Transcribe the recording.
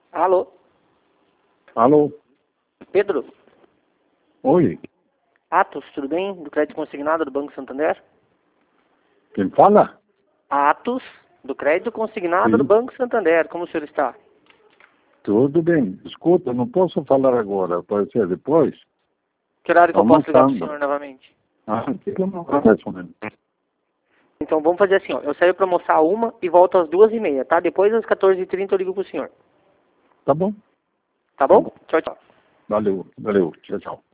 Alô? Alô? Pedro? Oi, Atos, tudo bem? Do Crédito Consignado do Banco Santander? quem fala? Atos, do Crédito Consignado do Sim. Banco Santander. Como o senhor está? Tudo bem. Escuta, não posso falar agora, pode ser depois? Que horário que eu posso ligar para o Almoçando. senhor novamente? Que eu não conheço mesmo. Então vamos fazer assim, ó. Eu saio para almoçar 1 e volto às 2h30, tá? Depois às 14h30 eu ligo pro senhor. Tá bom? Tá bom? Tchau, tchau. Valeu, valeu. Tchau, tchau.